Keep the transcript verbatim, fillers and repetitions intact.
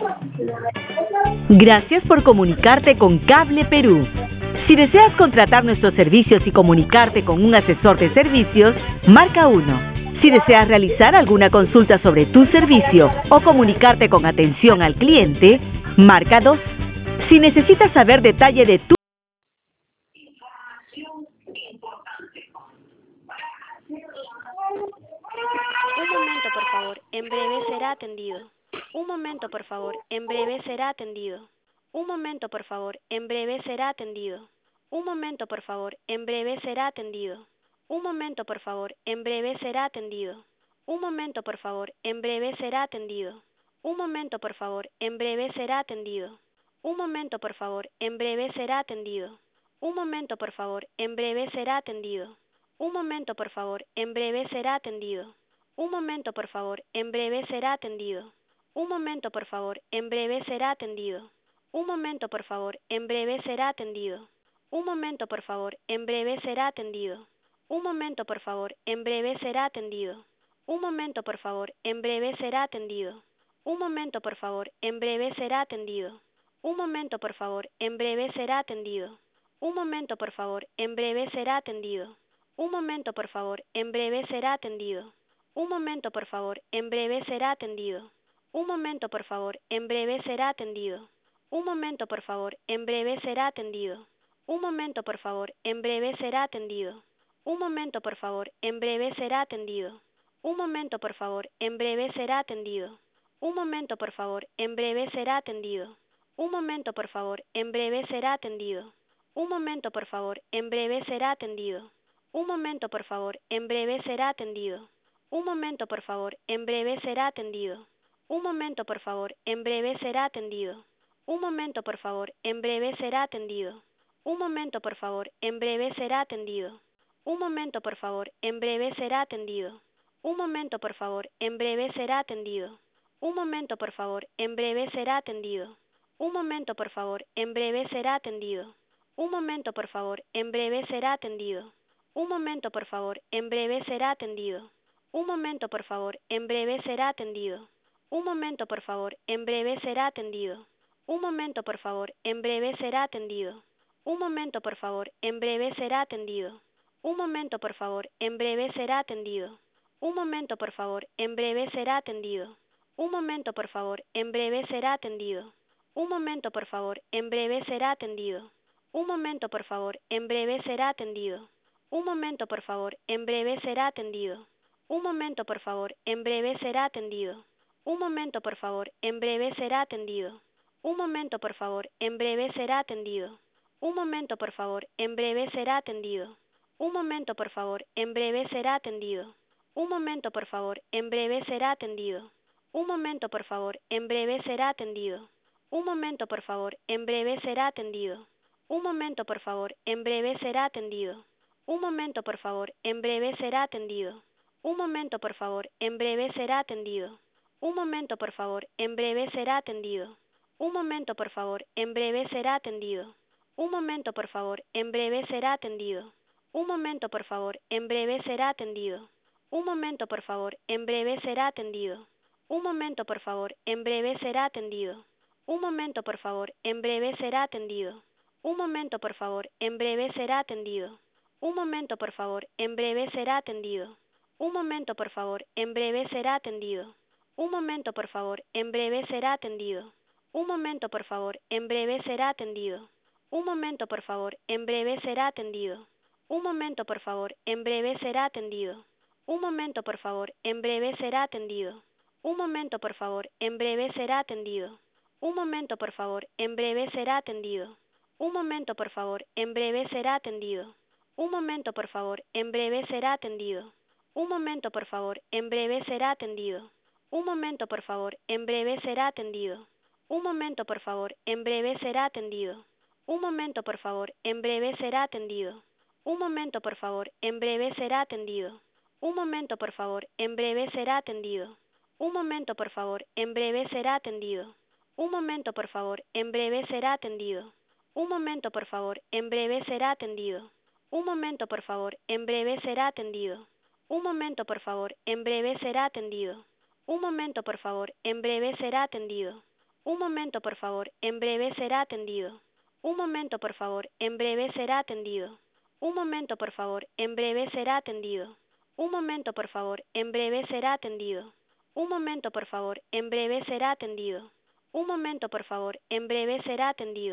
Gracias por comunicarte con Cable Perú. Si deseas contratar nuestros servicios y comunicarte con un asesor de servicios, marca uno. Si deseas realizar alguna consulta sobre tu servicio o comunicarte con atención al cliente, marca dos. Si necesitas saber detalle de tu Un momento, por favor. En breve será atendido. Un momento, por favor. En breve será atendido. Un momento, por favor. En breve será atendido. Un momento, por favor. En breve será atendido. Un momento, por favor. En breve será atendido. Un momento, por favor. En breve será atendido. Un momento, por favor. En breve será atendido. Un momento, por favor. En breve será atendido. Un momento, por favor. En breve será atendido. Un momento, por favor. En breve será atendido. Un momento, por favor. En breve será atendido. Un momento, por favor. En breve será atendido. Un momento, por favor. En breve será atendido. Un momento, por favor. En breve será atendido. Un momento, por favor. En breve será atendido. Un momento, por favor. En breve será atendido. Un momento, por favor. En breve será atendido. Un momento, por favor. En breve será atendido. Un momento, por favor. En breve será atendido. Un momento, por favor. En breve será atendido. Un momento, por favor. En breve será atendido. Un momento, por favor. En breve será atendido. Un momento, por favor. En breve será atendido. Un momento, por favor. En breve será atendido. Un momento, por favor. En breve será atendido. Un momento, por favor. En breve será atendido. Un momento, por favor. En breve será atendido. Un momento, por favor. En breve será atendido. Un momento, por favor. En breve será atendido. Un momento, por favor. En breve será atendido. Un momento, por favor. En breve será atendido. Un momento, por favor. En breve será atendido. Un momento, por favor. En breve será atendido. Un momento, por favor. En breve será atendido. Un momento, por favor. En breve será atendido. Un momento, por favor. En breve será atendido. Un momento, por favor. En breve será atendido. Un momento, por favor. En breve será atendido. Un momento, por favor. En breve será atendido. Un momento, por favor. En breve será atendido. Un momento, por favor. En breve será atendido. Un momento, por favor. En breve será atendido. Un momento, por favor. En breve será atendido. Un momento, por favor. En breve será atendido. Un momento, por favor. En breve será atendido. Un momento, por favor. En breve será atendido. Un momento, por favor. En breve será atendido. Un momento, por favor. En breve será atendido. Un momento, por favor. En breve será atendido. Un momento, por favor. En breve será atendido. Un momento, por favor. En breve será atendido. Un momento, por favor. En breve será atendido. Un momento, por favor. En breve será atendido. Un momento, por favor. En breve será atendido. Un momento, por favor. En breve será atendido. Un momento, por favor. En breve será atendido. Un momento, por favor. En breve será atendido. Un momento, por favor. En breve será atendido. Un momento, por favor. En breve será atendido. Un momento, por favor. En breve será atendido. Un momento, por favor. En breve será atendido. Un momento, por favor. En breve será atendido. Un momento, por favor. En breve será atendido. Un momento, por favor. En breve será atendido. Un momento, por favor. En breve será atendido. Un momento, por favor. En breve será atendido. Un momento, por favor. En breve será atendido. Un momento, por favor. En breve será atendido. Un momento, por favor. En breve será atendido. Un momento, por favor. En breve será atendido. Un momento, por favor. En breve será atendido. Un momento, por favor. En breve será atendido. Un momento, por favor. En breve será atendido. Un momento, por favor. En breve será atendido. Un momento, por favor. En breve será atendido. Un momento, por favor. En breve será atendido. Un momento, por favor. En breve será atendido. Un momento, por favor. En breve será atendido. Un momento, por favor. En breve será atendido. Un momento, por favor. En breve será atendido. Un momento, por favor. En breve será atendido. Un momento, por favor. En breve será atendido. Un momento, por favor. En breve será atendido. Un momento, por favor. En breve será atendido. Un momento, por favor. En breve será atendido. Un momento, por favor. En breve será atendido. Un momento, por favor. En breve será atendido. Un momento, por favor. En breve será atendido. Un momento, por favor. En breve será atendido. Un momento, por favor. En breve será atendido. Un momento, por favor. En breve será atendido. Un momento, por favor. En breve será atendido. Un momento, por favor, en breve será atendido. Un momento, por favor, en breve será atendido. Un momento, por favor, en breve será atendido. Un momento, por favor, en breve será atendido. Un momento, por favor, en breve será atendido. Un momento, por favor, en breve será atendido.